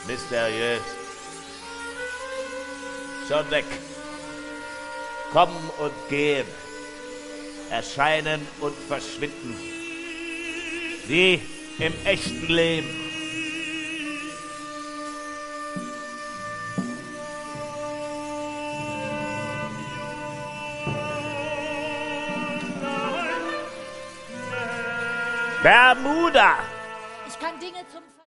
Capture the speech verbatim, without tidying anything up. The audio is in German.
mysteriös. Schon weg. Kommen und gehen. Erscheinen und verschwinden. Wie im echten Leben. Bermuda!